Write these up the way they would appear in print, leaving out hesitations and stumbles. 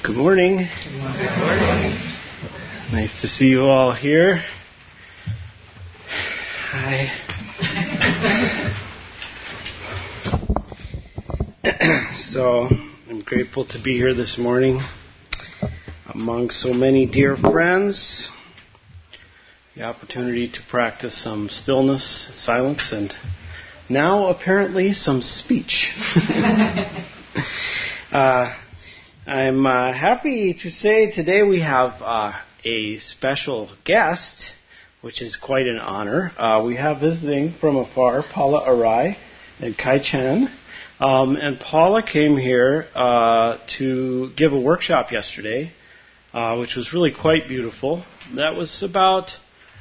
Good morning. Good morning. Nice to see you all here. Hi. So, I'm grateful to be here this morning among so many dear friends. The opportunity to practice some stillness, silence, and now apparently some speech. I'm happy to say today we have a special guest, which is quite an honor. We have visiting from afar Paula Arai and Kai Chen. And Paula came here to give a workshop yesterday, which was really quite beautiful. That was about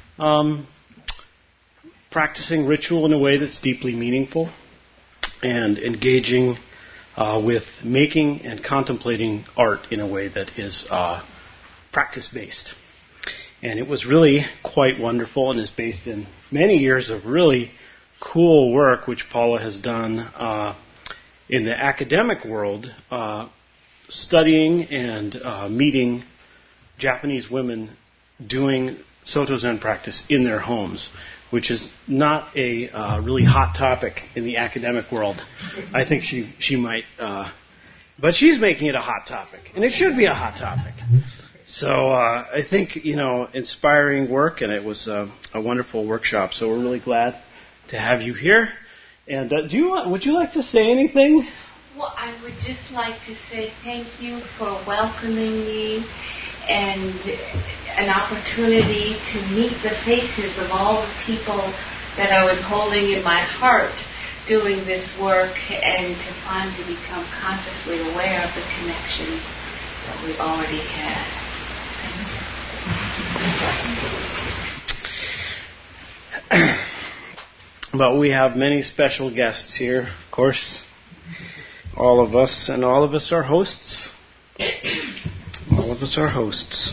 practicing ritual in a way that's deeply meaningful and engaging with making and contemplating art in a way that is practice-based. And it was really quite wonderful and is based in many years of really cool work which Paula has done in the academic world, studying and meeting Japanese women doing Soto Zen practice in their homes, which is not a really hot topic in the academic world. I think she might, but she's making it a hot topic, and it should be a hot topic. So I think, inspiring work, and it was a wonderful workshop. So we're really glad to have you here. And would you like to say anything? Well, I would just like to say thank you for welcoming me and an opportunity to meet the faces of all the people that I was holding in my heart doing this work, and to finally become consciously aware of the connections that we already had. But we have many special guests here, of course. All of us are hosts. All of us are hosts.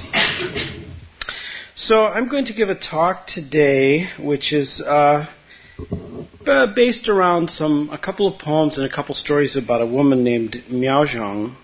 So I'm going to give a talk today, which is based around a couple of poems and a couple stories about a woman named Miao Zhang.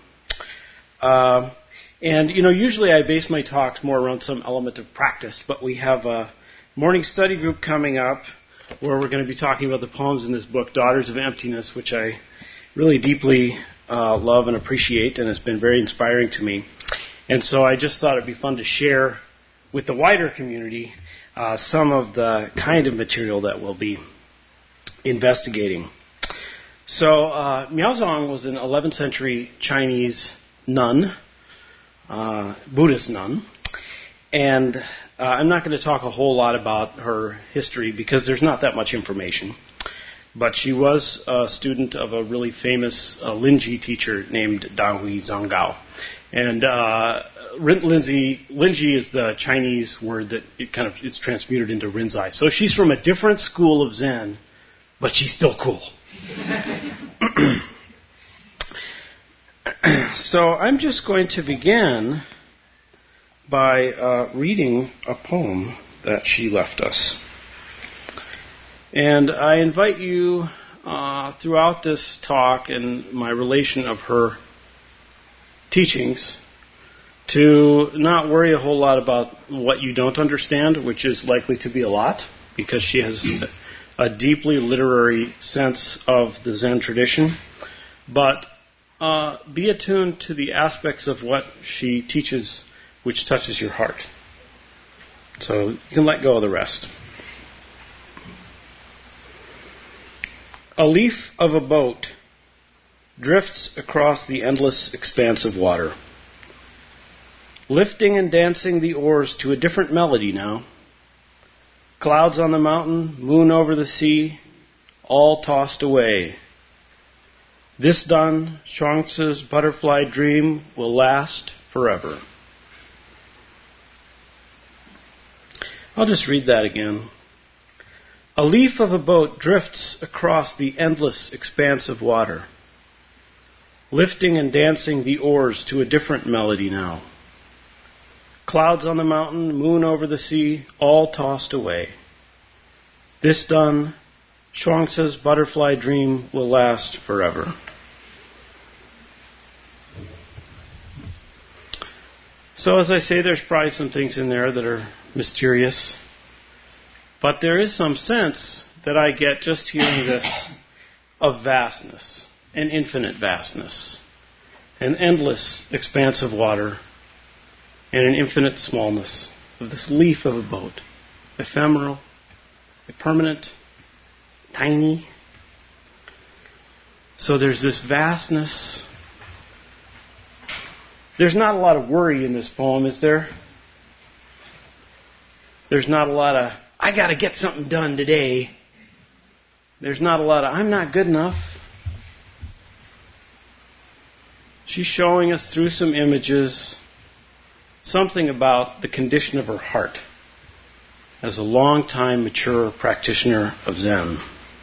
And usually I base my talks more around some element of practice, but we have a morning study group coming up where we're going to be talking about the poems in this book, Daughters of Emptiness, which I really deeply love and appreciate, and has been very inspiring to me. And so I just thought it'd be fun to share with the wider community some of the kind of material that we'll be investigating. So Miao Zhang was an 11th century Chinese nun, Buddhist nun, and I'm not going to talk a whole lot about her history because there's not that much information. But she was a student of a really famous Linji teacher named Dahui Zhanggao. And Linji is the Chinese word that it's transmuted into Rinzai. So she's from a different school of Zen, but she's still cool. So I'm just going to begin by reading a poem that she left us. And I invite you throughout this talk and my relation of her teachings to not worry a whole lot about what you don't understand, which is likely to be a lot, because she has a deeply literary sense of the Zen tradition, but be attuned to the aspects of what she teaches which touches your heart. So you can let go of the rest. A leaf of a boat drifts across the endless expanse of water, lifting and dancing the oars to a different melody now. Clouds on the mountain, moon over the sea, all tossed away. This done, Chuang-Tzu's butterfly dream will last forever. I'll just read that again. A leaf of a boat drifts across the endless expanse of water, lifting and dancing the oars to a different melody now. Clouds on the mountain, moon over the sea, all tossed away. This done, Chuang-Tzu's butterfly dream will last forever. So as I say, there's probably some things in there that are mysterious. But there is some sense that I get just hearing this of vastness, an infinite vastness, an endless expanse of water, and an infinite smallness of this leaf of a boat, ephemeral, impermanent, tiny. So there's this vastness. There's not a lot of worry in this poem, is there? There's not a lot of, I got to get something done today. There's not a lot of, I'm not good enough. She's showing us through some images something about the condition of her heart as a long-time mature practitioner of Zen.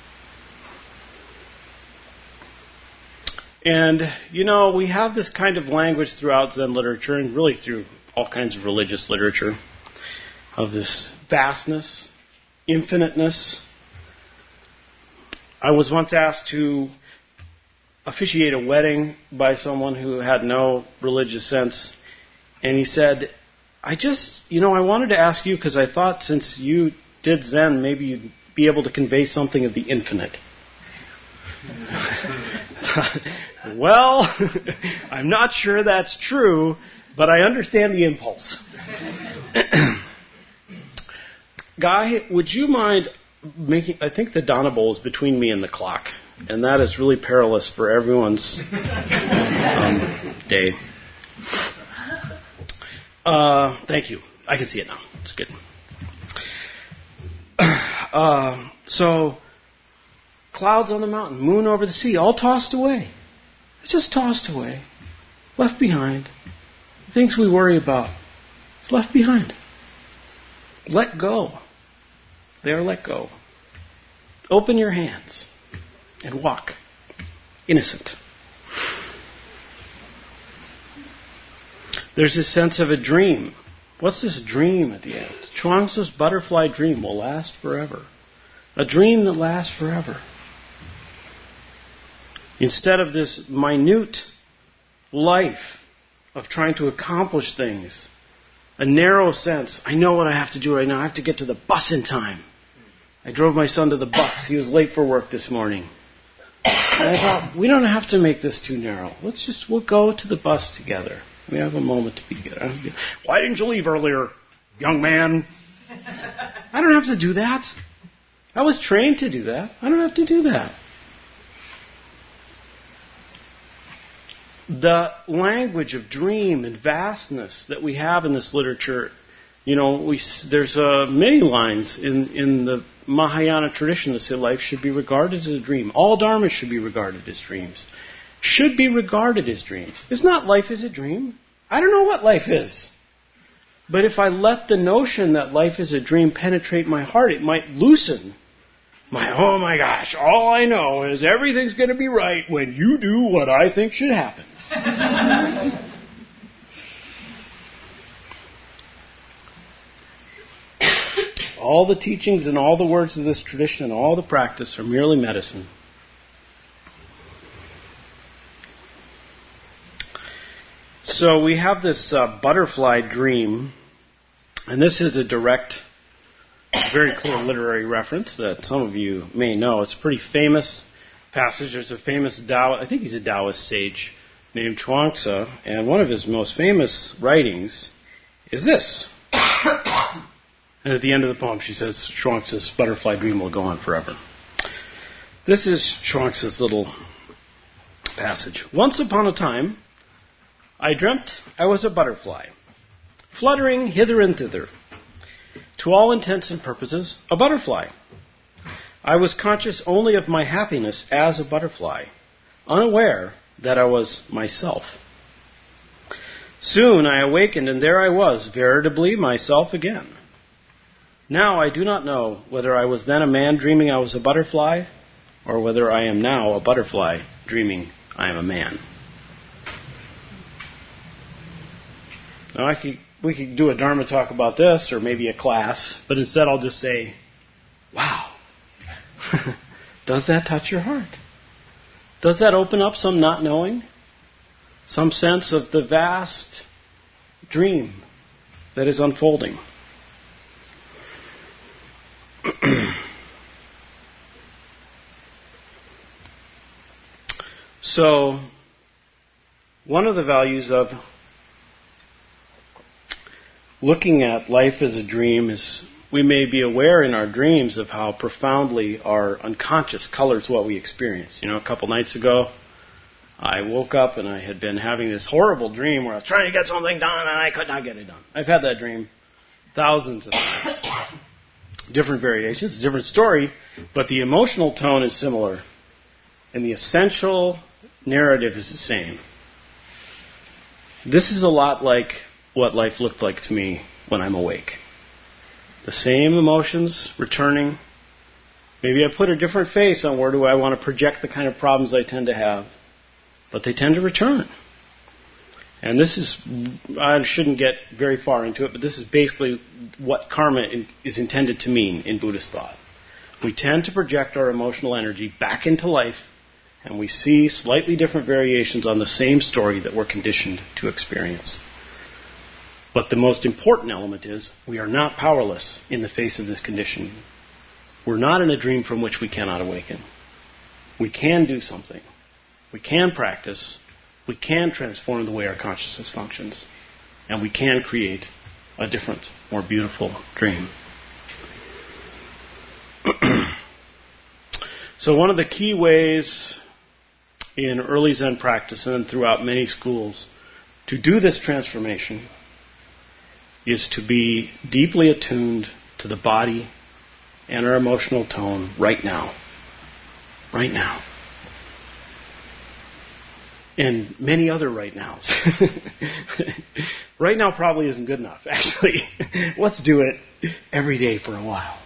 And, we have this kind of language throughout Zen literature and really through all kinds of religious literature of this vastness, infiniteness. I was once asked to officiate a wedding by someone who had no religious sense. And he said, I wanted to ask you because I thought since you did Zen, maybe you'd be able to convey something of the infinite. Well, I'm not sure that's true, but I understand the impulse. Guy, would you mind I think the Dana bowl is between me and the clock, and that is really perilous for everyone's day. Thank you. I can see it now. It's good. So, clouds on the mountain, moon over the sea, all tossed away. It's just tossed away. Left behind. The things we worry about. It's left behind. Let go. They are let go. Open your hands and walk. Innocent. There's this sense of a dream. What's this dream at the end? Chuang-Tzu's butterfly dream will last forever. A dream that lasts forever. Instead of this minute life of trying to accomplish things, a narrow sense, I know what I have to do right now. I have to get to the bus in time. I drove my son to the bus. He was late for work this morning. And I thought, we don't have to make this too narrow. We'll go to the bus together. We have a moment to be together. Why didn't you leave earlier, young man? I don't have to do that. I was trained to do that. I don't have to do that. The language of dream and vastness that we have in this literature, there's many lines in the Mahayana tradition that say life should be regarded as a dream. All dharmas should be regarded as dreams. Should be regarded as dreams. It's not life is a dream. I don't know what life is. But if I let the notion that life is a dream penetrate my heart, it might loosen oh my gosh, all I know is everything's going to be right when you do what I think should happen. All the teachings and all the words of this tradition and all the practice are merely medicine. So we have this butterfly dream, and this is a direct, very clear literary reference that some of you may know. It's a pretty famous passage. There's a famous Taoist, I think he's a Taoist sage named Chuang-Tzu, and one of his most famous writings is this. And at the end of the poem she says, Chuang-Tzu's butterfly dream will go on forever. This is Chuang-Tzu's little passage. Once upon a time, I dreamt I was a butterfly, fluttering hither and thither. To all intents and purposes, a butterfly. I was conscious only of my happiness as a butterfly, unaware that I was myself. Soon I awakened, and there I was, veritably myself again. Now I do not know whether I was then a man dreaming I was a butterfly, or whether I am now a butterfly dreaming I am a man. Now we could do a Dharma talk about this, or maybe a class, but instead I'll just say, wow, does that touch your heart? Does that open up some not knowing? Some sense of the vast dream that is unfolding. So, one of the values of looking at life as a dream is we may be aware in our dreams of how profoundly our unconscious colors what we experience. A couple nights ago, I woke up and I had been having this horrible dream where I was trying to get something done and I could not get it done. I've had that dream thousands of times. Different variations, different story, but the emotional tone is similar. And the essential narrative is the same. This is a lot like what life looked like to me when I'm awake. The same emotions returning. Maybe I put a different face on where do I want to project the kind of problems I tend to have. But they tend to return. And this is, I shouldn't get very far into it, but this is basically what karma is intended to mean in Buddhist thought. We tend to project our emotional energy back into life, and we see slightly different variations on the same story that we're conditioned to experience. But the most important element is we are not powerless in the face of this conditioning. We're not in a dream from which we cannot awaken. We can do something. We can practice. We can transform the way our consciousness functions. And we can create a different, more beautiful dream. So one of the key ways in early Zen practice and throughout many schools to do this transformation is to be deeply attuned to the body and our emotional tone right now. Right now. And many other right nows. Right now probably isn't good enough, actually. Let's do it every day for a while.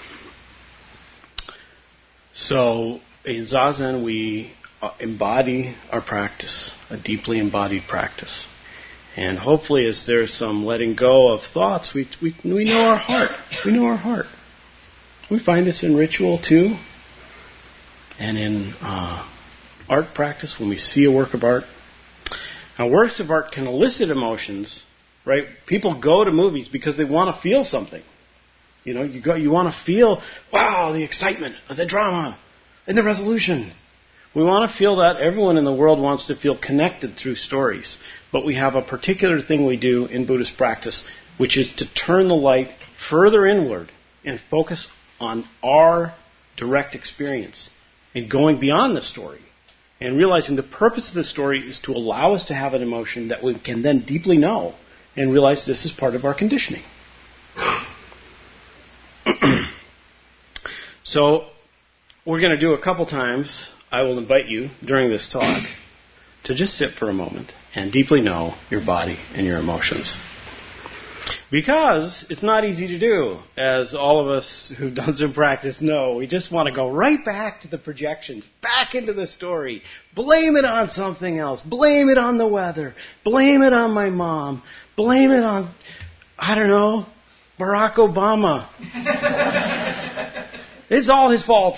So in Zazen we embody our practice, a deeply embodied practice. And hopefully as there's some letting go of thoughts, we know our heart. We know our heart. We find this in ritual too. And in art practice, when we see a work of art. Now, works of art can elicit emotions, right? People go to movies because they want to feel something. You want to feel, wow, the excitement of the drama and the resolution. We want to feel that. Everyone in the world wants to feel connected through stories. But we have a particular thing we do in Buddhist practice, which is to turn the light further inward and focus on our direct experience and going beyond the story. And realizing the purpose of the story is to allow us to have an emotion that we can then deeply know and realize this is part of our conditioning. So, we're going to do a couple times. I will invite you during this talk to just sit for a moment and deeply know your body and your emotions. Because it's not easy to do, as all of us who've done some practice know. We just want to go right back to the projections, back into the story. Blame it on something else. Blame it on the weather. Blame it on my mom. Blame it on, I don't know, Barack Obama. It's all his fault.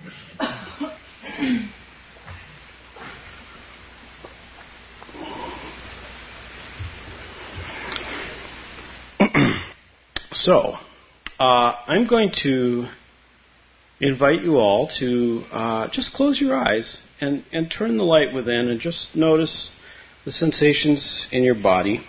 So, I'm going to invite you all to just close your eyes and turn the light within and just notice the sensations in your body.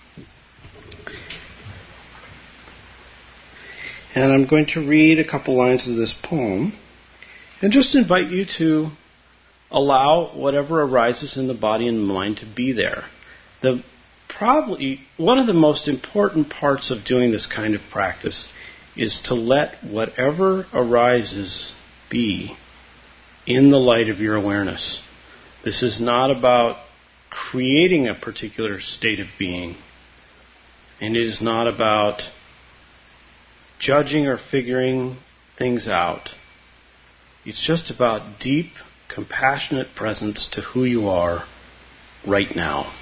And I'm going to read a couple lines of this poem and just invite you to allow whatever arises in the body and mind to be there. Probably one of the most important parts of doing this kind of practice is to let whatever arises be in the light of your awareness. This is not about creating a particular state of being, and it is not about judging or figuring things out. It's just about deep, compassionate presence to who you are right now.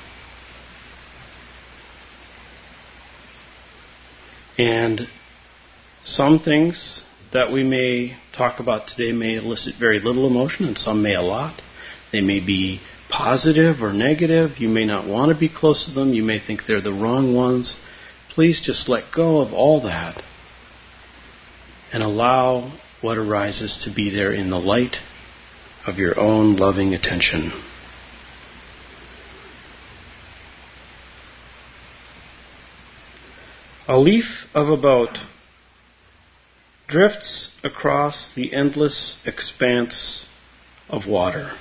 And some things that we may talk about today may elicit very little emotion, and some may a lot. They may be positive or negative. You may not want to be close to them. You may think they're the wrong ones. Please just let go of all that and allow what arises to be there in the light of your own loving attention. A leaf of a boat drifts across the endless expanse of water.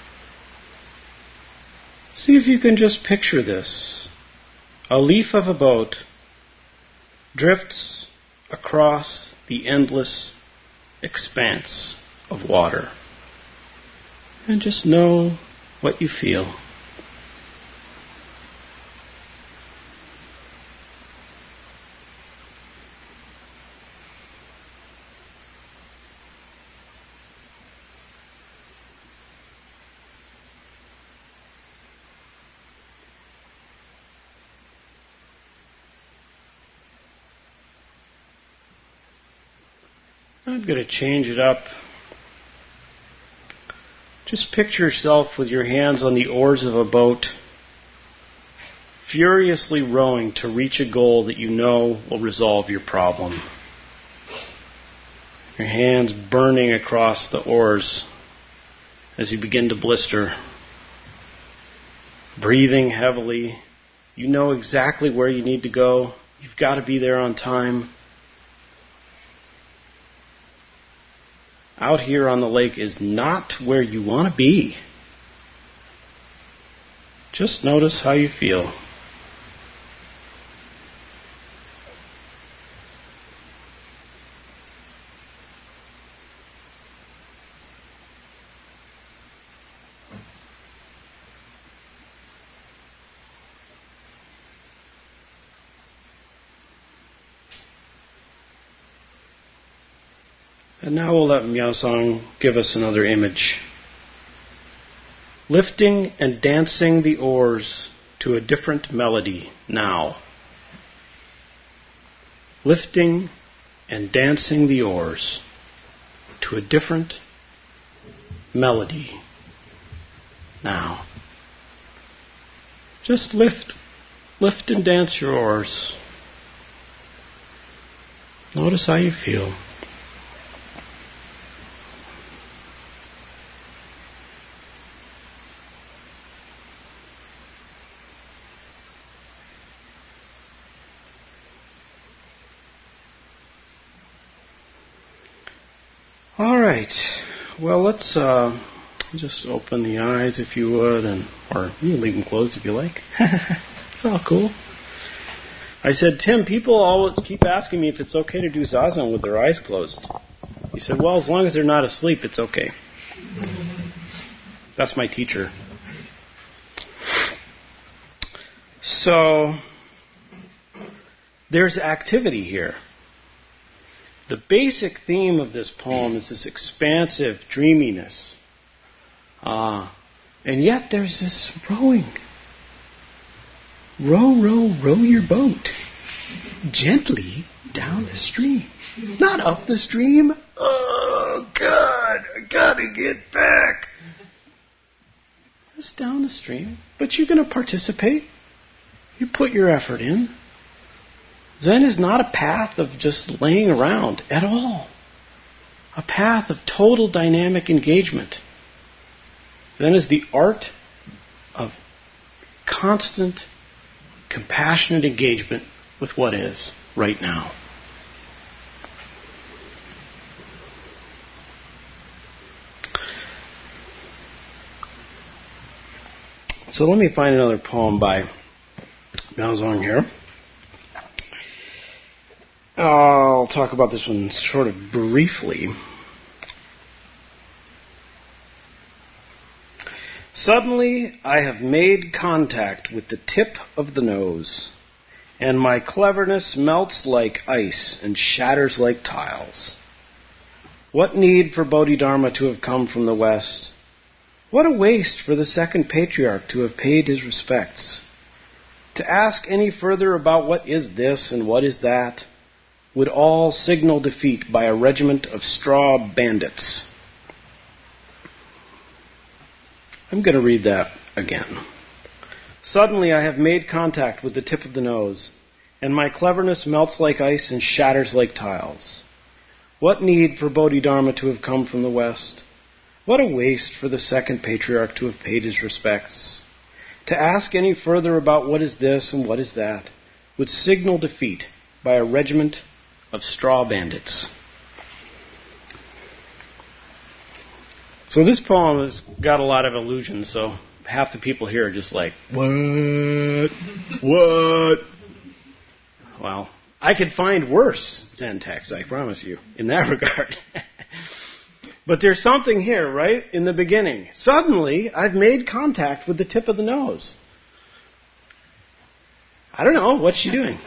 See if you can just picture this. A leaf of a boat drifts across the endless expanse of water. And just know what you feel. I'm going to change it up. Just picture yourself with your hands on the oars of a boat, furiously rowing to reach a goal that you know will resolve your problem. Your hands burning across the oars as you begin to blister. Breathing heavily. You know exactly where you need to go. You've got to be there on time. Out here on the lake is not where you want to be. Just notice how you feel. And now we'll let Miaosong give us another image. Lifting and dancing the oars to a different melody now. Lifting and dancing the oars to a different melody now. Just lift and dance your oars. Notice how you feel. All right. Well, let's just open the eyes, if you would, or you can leave them closed if you like. It's all cool. I said, Tim, people always keep asking me if it's okay to do zazen with their eyes closed. He said, well, as long as they're not asleep, it's okay. That's my teacher. So, there's activity here. The basic theme of this poem is this expansive dreaminess. And yet there's this rowing. Row, row, row your boat gently down the stream. Not up the stream. Oh, God, I gotta get back. Just down the stream. But you're going to participate. You put your effort in. Zen is not a path of just laying around at all. A path of total dynamic engagement. Zen is the art of constant, compassionate engagement with what is right now. So let me find another poem by Miaosong here. I'll talk about this one sort of briefly. Suddenly, I have made contact with the tip of the nose, and my cleverness melts like ice and shatters like tiles. What need for Bodhidharma to have come from the West? What a waste for the second patriarch to have paid his respects. To ask any further about what is this and what is that would all signal defeat by a regiment of straw bandits. I'm going to read that again. Suddenly I have made contact with the tip of the nose, and my cleverness melts like ice and shatters like tiles. What need for Bodhidharma to have come from the West? What a waste for the second patriarch to have paid his respects. To ask any further about what is this and what is that would signal defeat by a regiment of straw bandits. So this poem has got a lot of allusions, so half the people here are just like, what? What? Well, I could find worse Zen texts, I promise you, in that regard. But there's something here, right, in the beginning. Suddenly, I've made contact with the tip of the nose. I don't know, what's she doing?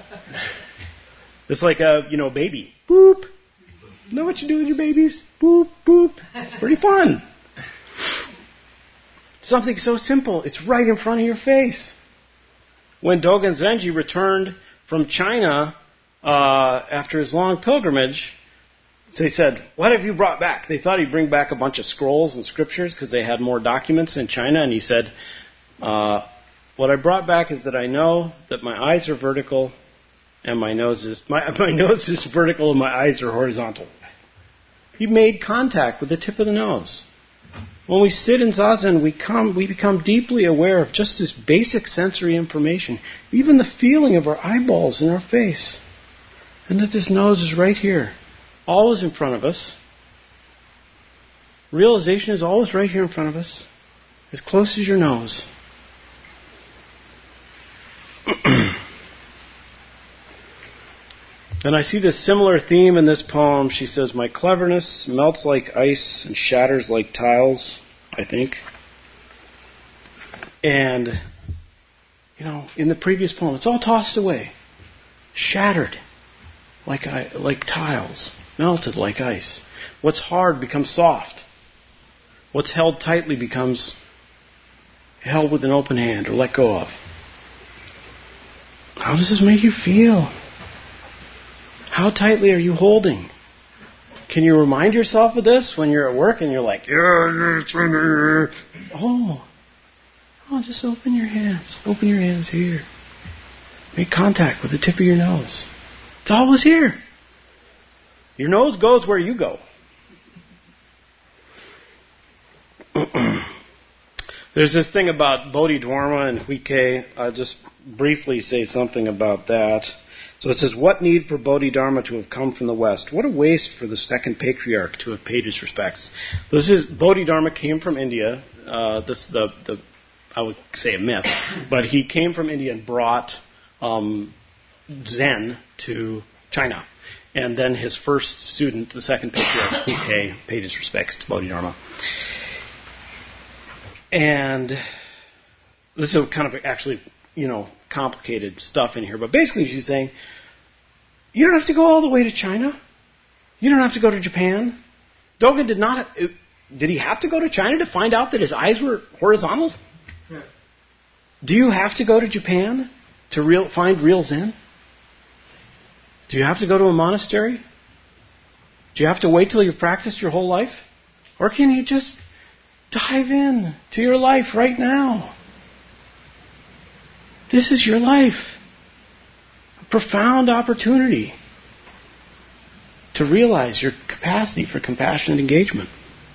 It's like a, baby. Boop. You know what you do with your babies? Boop, boop. It's pretty fun. Something so simple, it's right in front of your face. When Dogen Zenji returned from China after his long pilgrimage, they said, what have you brought back? They thought he'd bring back a bunch of scrolls and scriptures because they had more documents in China. And he said, what I brought back is that I know that my eyes are vertical and my nose is vertical and my eyes are horizontal. He made contact with the tip of the nose. When we sit in Zazen, we become deeply aware of just this basic sensory information, even the feeling of our eyeballs in our face, and that this nose is right here, always in front of us. Realization is always right here in front of us, as close as your nose. And I see this similar theme in this poem. She says, my cleverness melts like ice and shatters like tiles, I think. And, in the previous poem, it's all tossed away. Shattered like tiles. Melted like ice. What's hard becomes soft. What's held tightly becomes held with an open hand or let go of. How does this make you feel? How tightly are you holding? Can you remind yourself of this when you're at work and you're like, just open your hands. Open your hands here. Make contact with the tip of your nose. It's always here. Your nose goes where you go. There's this thing about Bodhidharma and Huike. I'll just briefly say something about that. So it says, what need for Bodhidharma to have come from the West? What a waste for the second patriarch to have paid his respects. Bodhidharma came from India. I would say a myth, but he came from India and brought Zen to China. And then his first student, the second patriarch, Huike, paid his respects to Bodhidharma. And this is kind of actually, complicated stuff in here. But basically she's saying, you don't have to go all the way to China. You don't have to go to Japan. Dogen did he have to go to China to find out that his eyes were horizontal? Yeah. Do you have to go to Japan to find real Zen? Do you have to go to a monastery? Do you have to wait till you've practiced your whole life? Or can you just dive in to your life right now? This is your life. A profound opportunity to realize your capacity for compassionate engagement.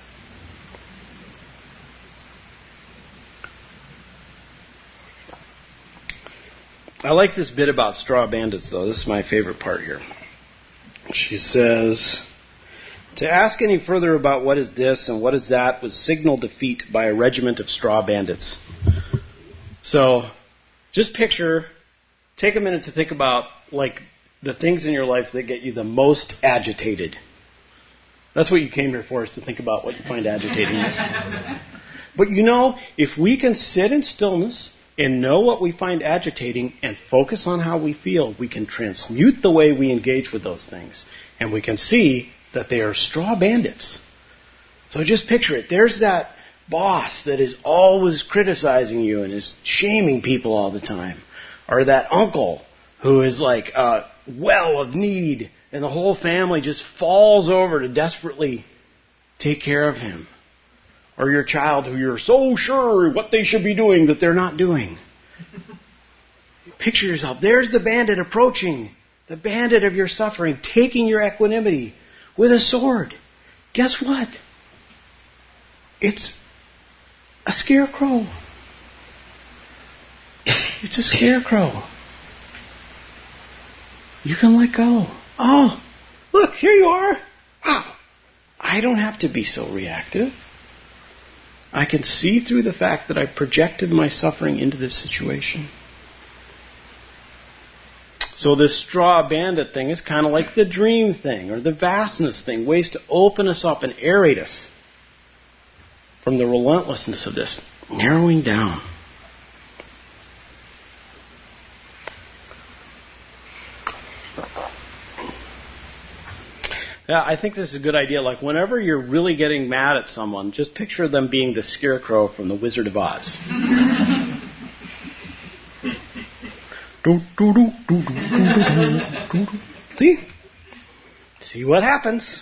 I like this bit about straw bandits, though. This is my favorite part here. She says, to ask any further about what is this and what is that would signal defeat by a regiment of straw bandits. So, just take a minute to think about, the things in your life that get you the most agitated. That's what you came here for, is to think about what you find agitating. But if we can sit in stillness and know what we find agitating and focus on how we feel, we can transmute the way we engage with those things. And we can see that they are straw bandits. So just picture it. There's that boss that is always criticizing you and is shaming people all the time. Or that uncle who is like a well of need and the whole family just falls over to desperately take care of him. Or your child who you're so sure what they should be doing that they're not doing. Picture yourself. There's the bandit approaching. The bandit of your suffering, taking your equanimity with a sword. Guess what? It's a scarecrow. It's a scarecrow. You can let go. Oh, look, here you are. Wow. I don't have to be so reactive. I can see through the fact that I projected my suffering into this situation. So this straw bandit thing is kind of like the dream thing or the vastness thing, ways to open us up and aerate us from the relentlessness of this, narrowing down. Yeah, I think this is a good idea. Like, whenever you're really getting mad at someone, just picture them being the scarecrow from The Wizard of Oz. See what happens.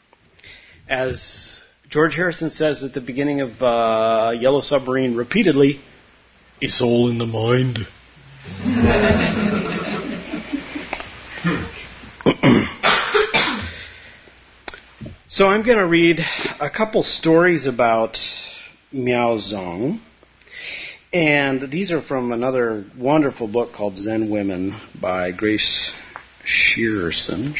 As George Harrison says at the beginning of Yellow Submarine repeatedly, a soul in the mind. So I'm going to read a couple stories about Miaozong. And these are from another wonderful book called Zen Women by Grace Shearson.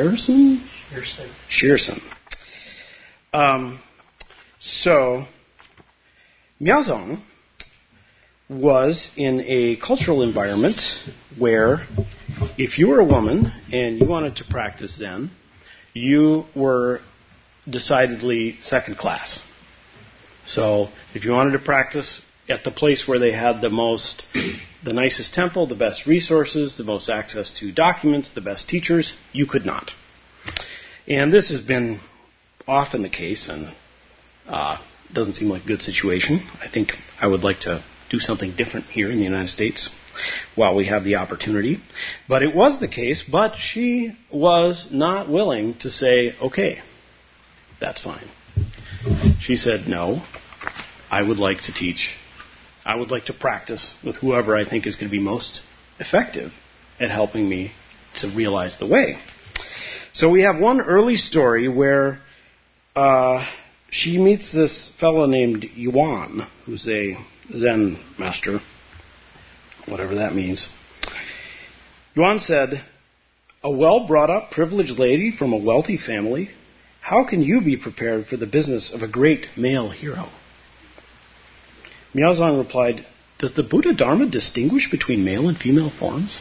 So, Miaozong was in a cultural environment where if you were a woman and you wanted to practice Zen, you were decidedly second class. So if you wanted to practice at the place where they had the nicest temple, the best resources, the most access to documents, the best teachers, you could not. And this has been often the case, and doesn't seem like a good situation. I think I would like to do something different here in the United States while we have the opportunity. But it was the case, but she was not willing to say, okay, that's fine. She said, no, I would like to teach. I would like to practice with whoever I think is going to be most effective at helping me to realize the way. So we have one early story where she meets this fellow named Yuan, who's a Zen master, whatever that means. Yuan said, a well-brought-up, privileged lady from a wealthy family, how can you be prepared for the business of a great male hero? Miaozong replied, does the Buddha Dharma distinguish between male and female forms?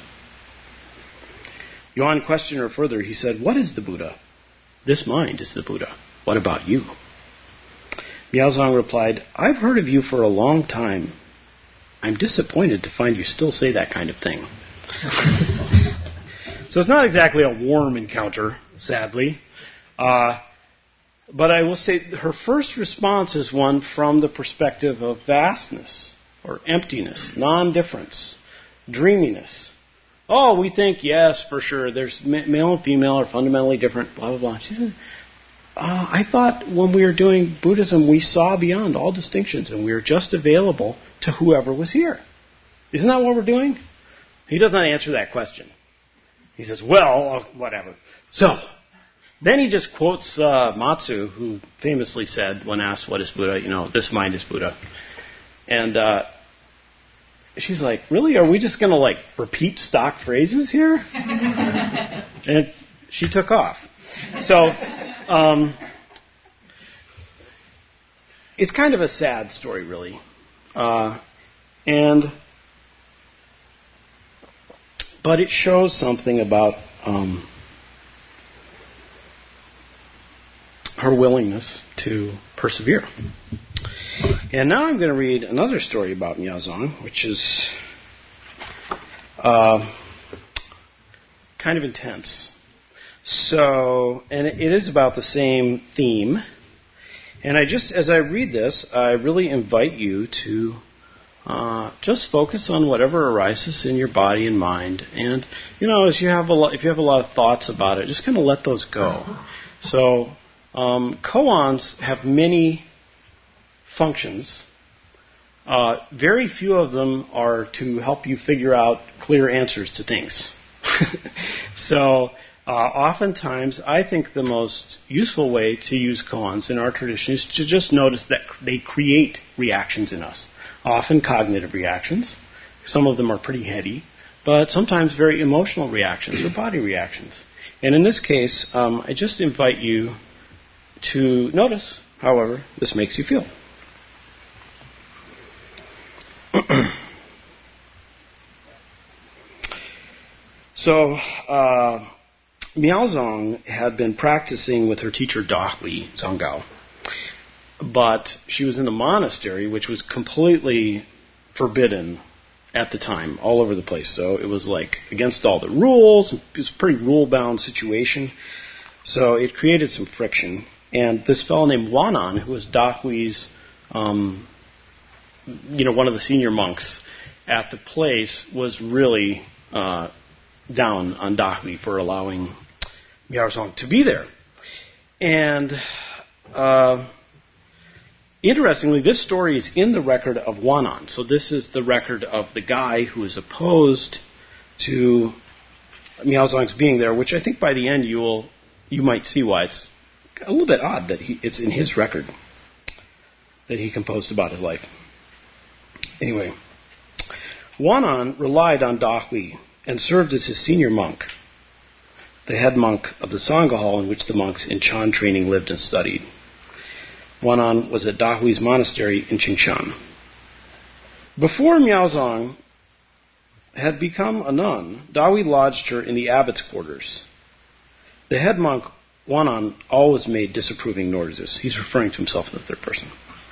Yuan questioned her further. He said, what is the Buddha? This mind is the Buddha. What about you? Miaozong replied, I've heard of you for a long time. I'm disappointed to find you still say that kind of thing. So it's not exactly a warm encounter, sadly. But I will say her first response is one from the perspective of vastness, or emptiness, non-difference, dreaminess. Oh, we think, yes, for sure, there's male and female are fundamentally different, blah, blah, blah. She said, I thought when we were doing Buddhism, we saw beyond all distinctions, and we were just available to whoever was here. Isn't that what we're doing? He does not answer that question. He says, well, whatever. So, then he just quotes Matsu, who famously said, when asked what is Buddha, this mind is Buddha. And she's like, really? Are we just going to repeat stock phrases here? And she took off. So, it's kind of a sad story, really. But it shows something about her willingness to persevere. And now I'm going to read another story about Miaozong, which is kind of intense. So, and it is about the same theme. And as I read this, I really invite you to just focus on whatever arises in your body and mind. And, if you have a lot of thoughts about it, just kind of let those go. So, koans have many functions. Very few of them are to help you figure out clear answers to things. So oftentimes I think the most useful way to use koans in our tradition is to just notice that they create reactions in us, often cognitive reactions. Some of them are pretty heady, but sometimes very emotional reactions or body reactions. And in this case, I just invite you to notice, however, this makes you feel. So, Miaozong had been practicing with her teacher Dahui Zonggao, but she was in a monastery which was completely forbidden at the time, all over the place. So it was like against all the rules. It was a pretty rule-bound situation. So it created some friction. And this fellow named Wanan, who was Dahui's, one of the senior monks at the place, was really down on Dahui for allowing Miaozong to be there. And interestingly, this story is in the record of Wanan. So this is the record of the guy who is opposed to Miaozong's being there, which I think by the end you might see why it's a little bit odd that it's in his record that he composed about his life. Anyway, Wanan relied on Dahui and served as his senior monk, the head monk of the Sangha hall in which the monks in Chan training lived and studied. Wanan was at Dahui's monastery in Qingshan. Before Miaozong had become a nun, Dahui lodged her in the abbot's quarters. The head monk, Wanan, always made disapproving noises. He's referring to himself in the third person.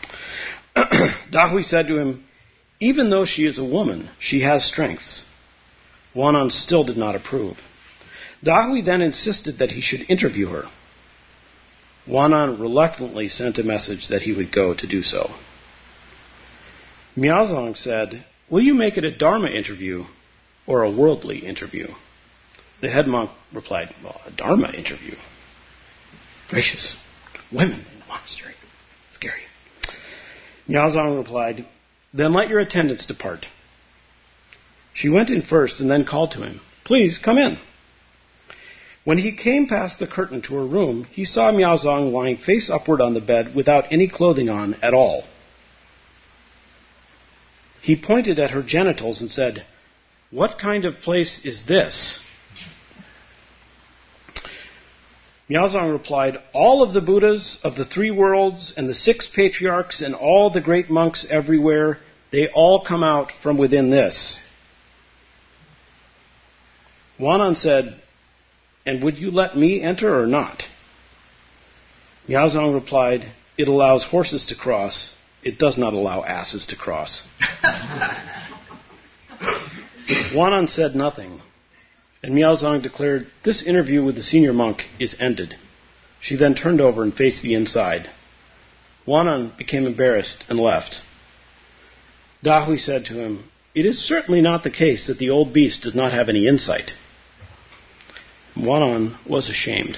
Dahui said to him, "Even though she is a woman, she has strengths." Wanan still did not approve. Dahui then insisted that he should interview her. Wanan reluctantly sent a message that he would go to do so. Miaozong said, "Will you make it a Dharma interview or a worldly interview?" The head monk replied, "Well, a Dharma interview. Gracious, women in the monastery. Scary." Miaozong replied, "Then let your attendants depart." She went in first and then called to him, "Please come in." When he came past the curtain to her room, he saw Miaozong lying face upward on the bed without any clothing on at all. He pointed at her genitals and said, "What kind of place is this?" Miaozong replied, "All of the Buddhas of the three worlds and the 6 patriarchs and all the great monks everywhere, they all come out from within this." Wanan said, "And would you let me enter or not?" Miaozong replied, "It allows horses to cross. It does not allow asses to cross." Wanan said nothing, and Miaozong declared, "This interview with the senior monk is ended." She then turned over and faced the inside. Wanan became embarrassed and left. Dahui said to him, "It is certainly not the case that the old beast does not have any insight." Wanan was ashamed.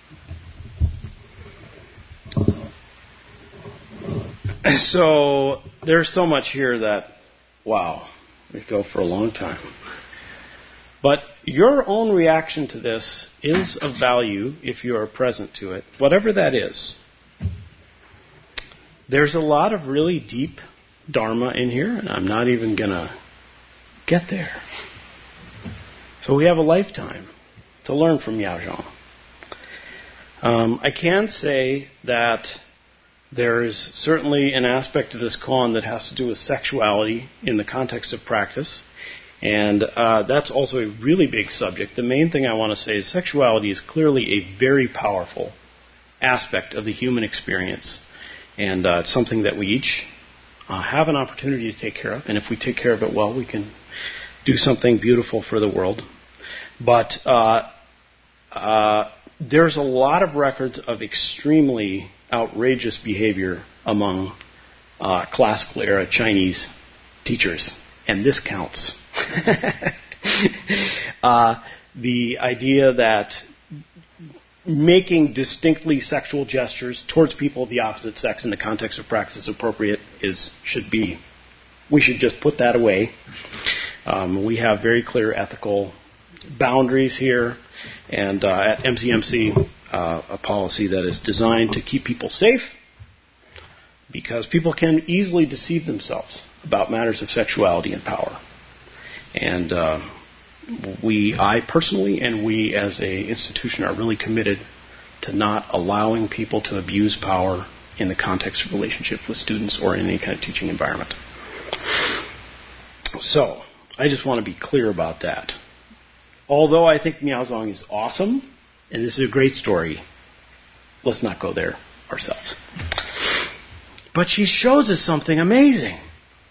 So there's so much here that, wow, we go for a long time. But your own reaction to this is of value if you are present to it, whatever that is. There's a lot of really deep Dharma in here, and I'm not even going to get there. So we have a lifetime to learn from Miaozong. I can say that there is certainly an aspect of this koan that has to do with sexuality in the context of practice, and that's also a really big subject. The main thing I want to say is sexuality is clearly a very powerful aspect of the human experience, and it's something that we each have an opportunity to take care of, and if we take care of it well, we can do something beautiful for the world. But there's a lot of records of extremely outrageous behavior among classical era Chinese teachers, and this counts. The idea that making distinctly sexual gestures towards people of the opposite sex in the context of practice is appropriate should be. We should just put that away. We have very clear ethical boundaries here, and at MCMC, a policy that is designed to keep people safe, because people can easily deceive themselves about matters of sexuality and power. And I personally and we as an institution are really committed to not allowing people to abuse power in the context of relationship with students or in any kind of teaching environment. So, I just want to be clear about that. Although I think Miaozong is awesome, and this is a great story, let's not go there ourselves. But she shows us something amazing.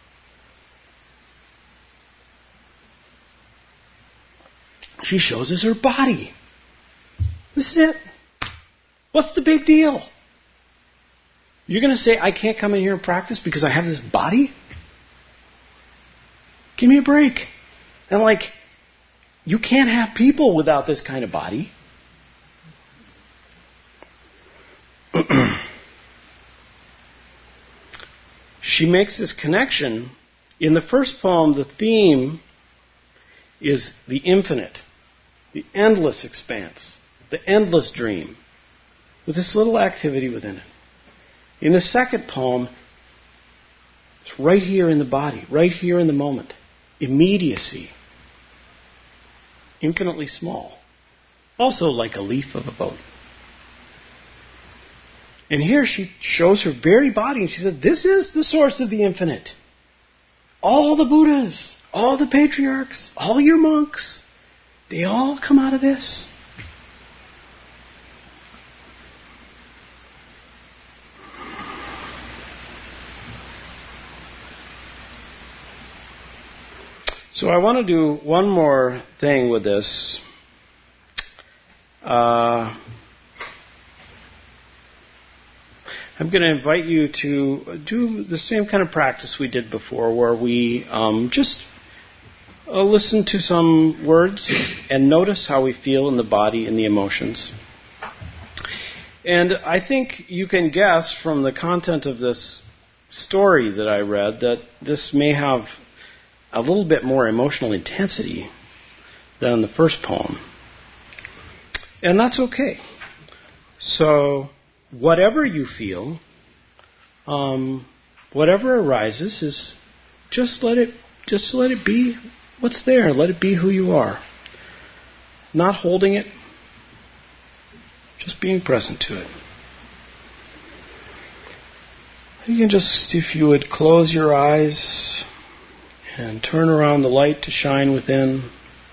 She shows us her body. This is it. What's the big deal? You're going to say, I can't come in here and practice because I have this body? Give me a break. And you can't have people without this kind of body. She makes this connection. In the first poem, the theme is the infinite, the endless expanse, the endless dream, with this little activity within it. In the second poem, it's right here in the body, right here in the moment. Immediacy. Infinitely small. Also like a leaf of a boat. And here she shows her very body and she said, this is the source of the infinite. All the Buddhas, all the patriarchs, all your monks, they all come out of this. So I want to do one more thing with this. I'm going to invite you to do the same kind of practice we did before, where we just listen to some words and notice how we feel in the body and the emotions. And I think you can guess from the content of this story that I read that this may have a little bit more emotional intensity than the first poem. And that's okay. So, whatever you feel, whatever arises, is just let it be what's there. Let it be who you are. Not holding it, just being present to it. You can just, if you would, close your eyes and turn around the light to shine within.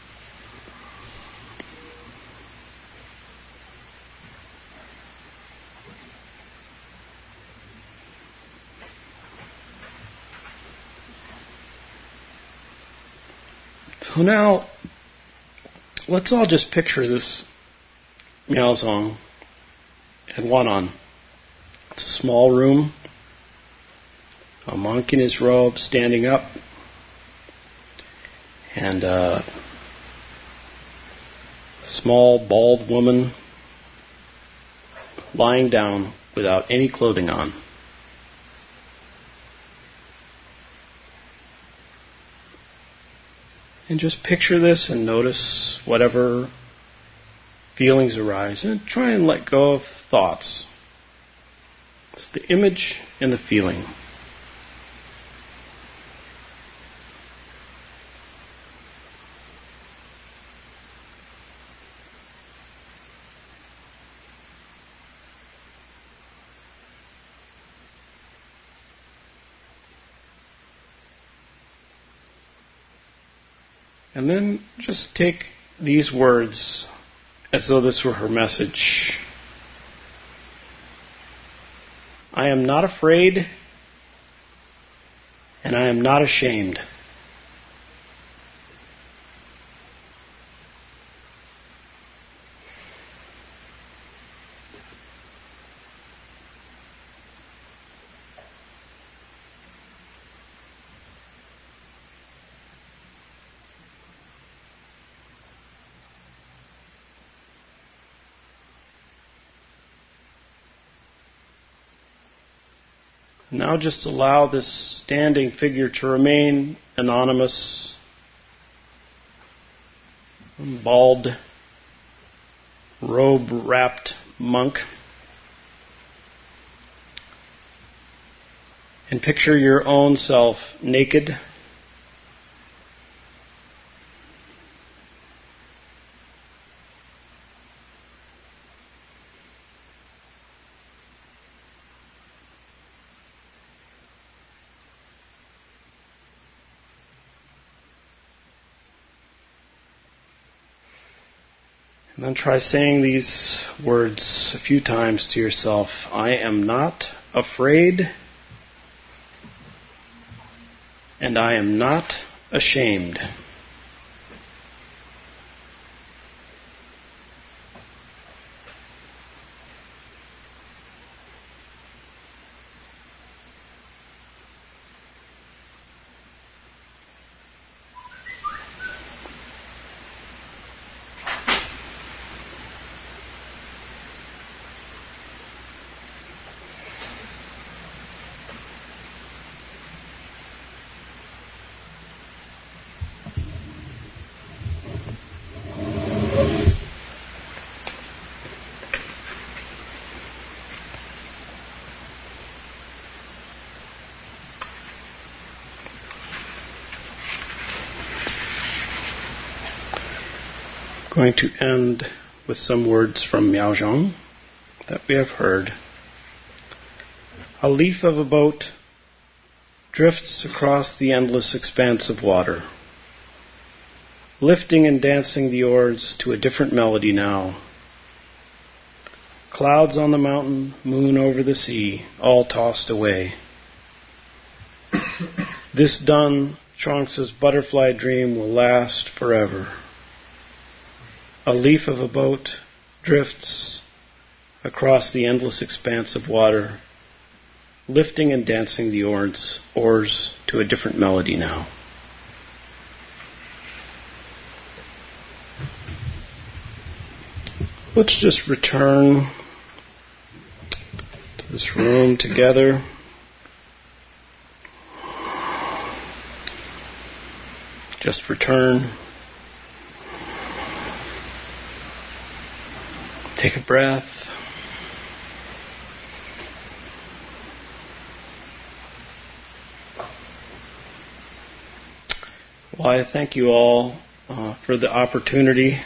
So now, let's all just picture this Miaozong at Huanan. It's a small room, a monk in his robe standing up, and a small, bald woman lying down without any clothing on. And just picture this and notice whatever feelings arise, and try and let go of thoughts. It's the image and the feeling. And then just take these words as though this were her message. I am not afraid, and I am not ashamed. Now just allow this standing figure to remain anonymous, bald, robe-wrapped monk. And picture your own self naked, and then try saying these words a few times to yourself. I am not afraid, and I am not ashamed. Going to end with some words from Miaozhong that we have heard. A leaf of a boat drifts across the endless expanse of water, lifting and dancing the oars to a different melody now. Clouds on the mountain, moon over the sea, all tossed away. This done, Chuang-Tzu's butterfly dream will last forever. A leaf of a boat drifts across the endless expanse of water, lifting and dancing the oars to a different melody now. Let's just return to this room together. Just return. Take a breath. Well, I thank you all for the opportunity.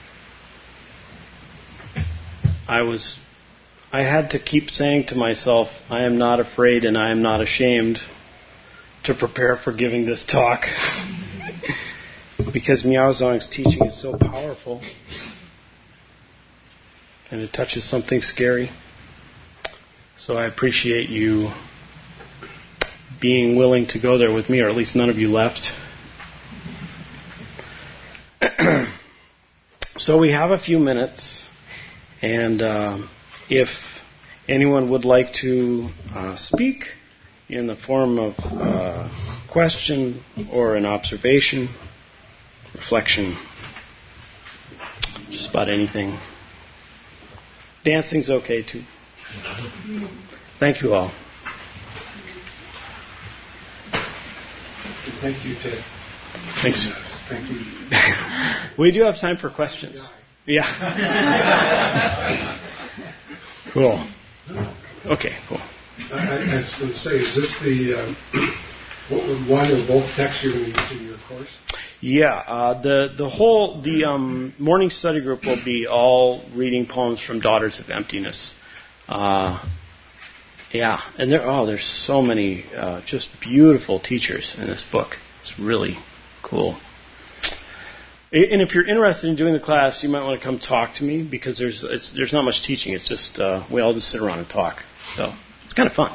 I had to keep saying to myself, I am not afraid and I am not ashamed, to prepare for giving this talk. Because Miaozhong's teaching is so powerful. And it touches something scary. So I appreciate you being willing to go there with me, or at least none of you left. So we have a few minutes, and if anyone would like to speak in the form of a question or an observation, reflection, just about anything. Dancing's okay too. Thank you all. Thank you, Ted. Thanks. Thank you. We do have time for questions. Yeah. Cool. Okay, cool. I was going to say, is this the one or both texts you're going to use in your course? Yeah, the morning study group will be all reading poems from Daughters of Emptiness. Yeah, and there's so many just beautiful teachers in this book. It's really cool. And if you're interested in doing the class, you might want to come talk to me, because there's not much teaching. It's just we all just sit around and talk. So it's kind of fun.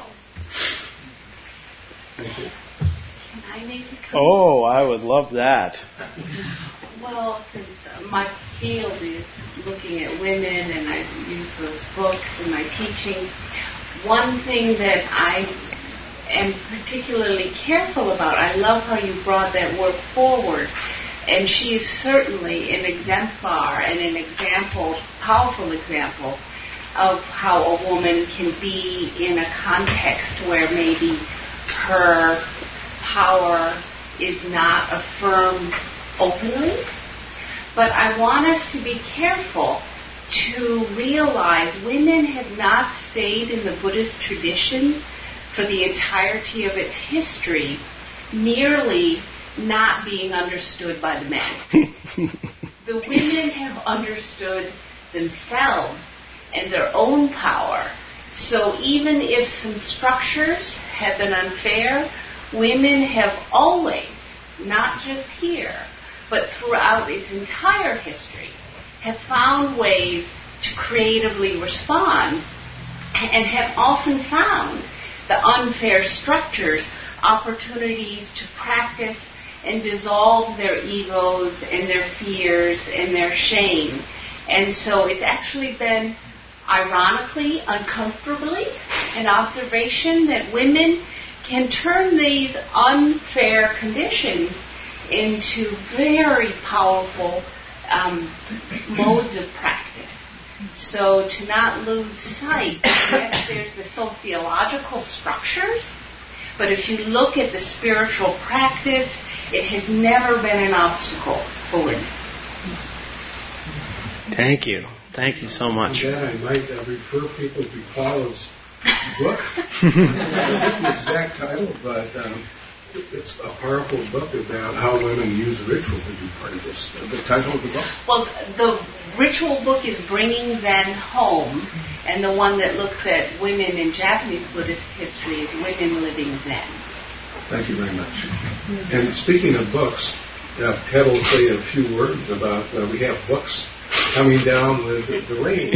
Thank you. Can I make a comment? Oh, I would love that. Well, since my field is looking at women and I use those books in my teaching, one thing that I am particularly careful about, I love how you brought that word forward, and she is certainly an exemplar and an example, powerful example of how a woman can be in a context where maybe her power is not affirmed openly. But I want us to be careful to realize women have not stayed in the Buddhist tradition for the entirety of its history, merely not being understood by the men. The women have understood themselves and their own power. So even if some structures have been unfair, women have always, not just here, but throughout its entire history, have found ways to creatively respond and have often found the unfair structures opportunities to practice and dissolve their egos and their fears and their shame. And so it's actually been, ironically, uncomfortably, an observation that women can turn these unfair conditions into very powerful modes of practice. So to not lose sight, yes, there's the sociological structures, but if you look at the spiritual practice, it has never been an obstacle for women. Thank you. Thank you so much. And then I might refer people to Paula's book. I don't know the exact title, but it's a powerful book about how women use ritual to be part of this. The title of the book? Well, the ritual book is Bringing Zen Home, and the one that looks at women in Japanese Buddhist history is Women Living Zen. Thank you very much. And speaking of books, Ted will say a few words about, we have books coming down with the rain.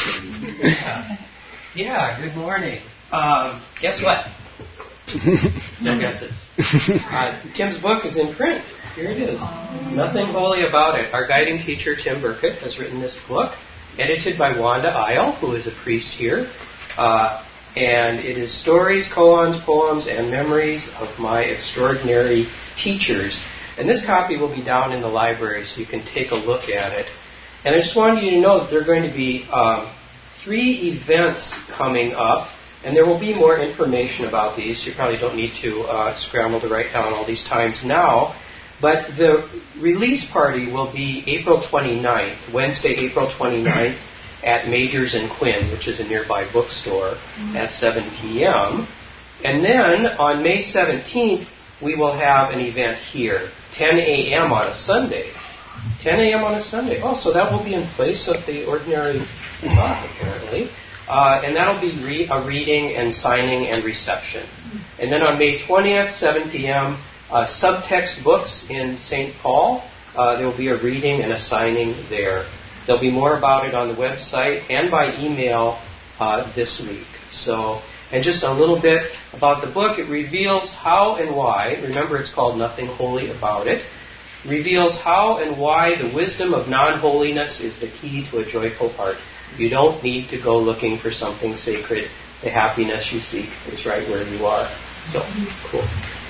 Yeah, good morning. Guess what? No guesses. Tim's book is in print. Here it is. Nothing Holy About It. Our guiding teacher, Tim Burkett, has written this book, edited by Wanda Isle, who is a priest here. And it is stories, koans, poems, and memories of my extraordinary teachers. And this copy will be down in the library, so you can take a look at it. And I just wanted you to know that there are going to be 3 events coming up, and there will be more information about these. You probably don't need to scramble to write down all these times now. But the release party will be April 29th, Wednesday, April 29th, at Majors and Quinn, which is a nearby bookstore, at 7 p.m. And then on May 17th, we will have an event here, 10 a.m. on a Sunday. 10 a.m. on a Sunday. Oh, so that will be in place of the ordinary class, apparently. And that will be a reading and signing and reception. And then on May 20th, 7 p.m., subtext books in St. Paul. There will be a reading and a signing there. There'll be more about it on the website and by email this week. So, and just a little bit about the book. It reveals how and why, remember it's called Nothing Holy About It, reveals how and why the wisdom of non-holiness is the key to a joyful heart. You don't need to go looking for something sacred. The happiness you seek is right where you are. So, cool.